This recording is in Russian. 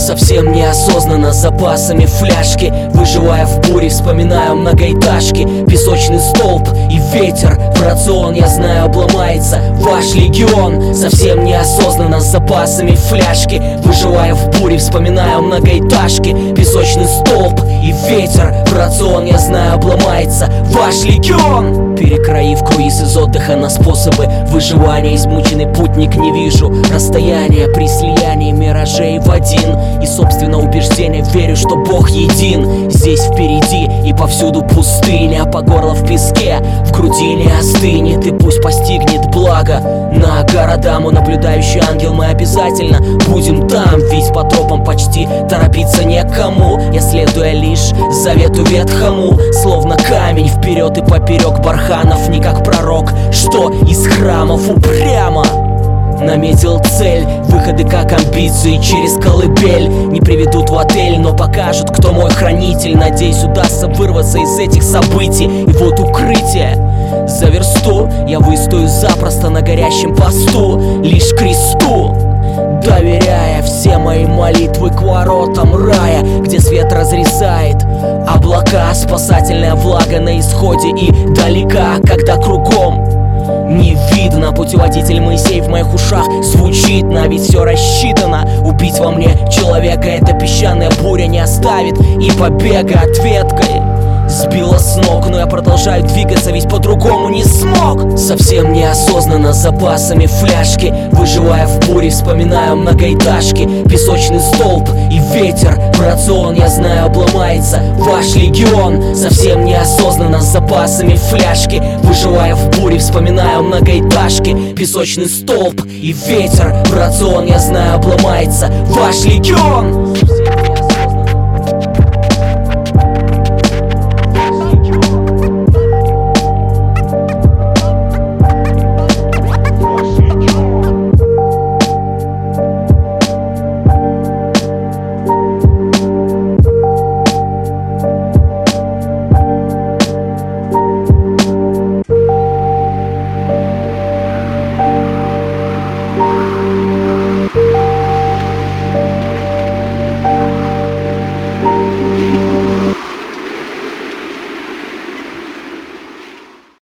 Совсем неосознанно, с запасами фляжки, выживая в буре, вспоминаю многоэтажки. Песочный столб и ветер, в рацион, я знаю, обломается ваш легион. Совсем неосознанно, с запасами фляжки, выживая в буре, вспоминаю многоэтажки. Песочный столб и ветер, в рацион, я знаю, обломается ваш легион. Перекроив круиз из отдыха на способы выживания, измученный путник не вижу расстояния при слиянии миражей в один. И собственно убеждение, верю, что Бог един. Здесь впереди и повсюду пустыня, по горло в песке, в груди не остынет. И пусть постигнет благо на города мой наблюдающий ангел, мы обязательно будем там. Ведь по тропам почти торопиться некому, я следуя лишь завету ветхому. Словно камень вперед и поперек барханов, не как пророк, что из храмов упрямо наметил цель. Выходы как амбиции через колыбель не приведут в отель, но покажут, кто мой хранитель. Надеюсь, удастся вырваться из этих событий. И вот укрытие за версту, я выстою запросто на горящем посту, лишь кресту доверяя все мои молитвы к воротам рая, где свет разрезает облака. Спасательная влага на исходе и далека, когда кругом не видно. Путеводитель Моисей в моих ушах звучит, на ведь все рассчитано. Убить во мне человека эта песчаная буря не оставит, и побега ответкой сбила с ног, но я продолжаю двигаться, ведь по-другому не смог. Совсем неосознанно, с запасами фляжки, выживая в буре, вспоминаю многоэтажки. Песочный столб и ветер, в рацион, я знаю, обломается ваш легион. Совсем неосознанно, с запасами фляжки, выживая в буре, вспоминаю многоэтажки. Песочный столб и ветер, в рацион, я знаю, обломается ваш легион.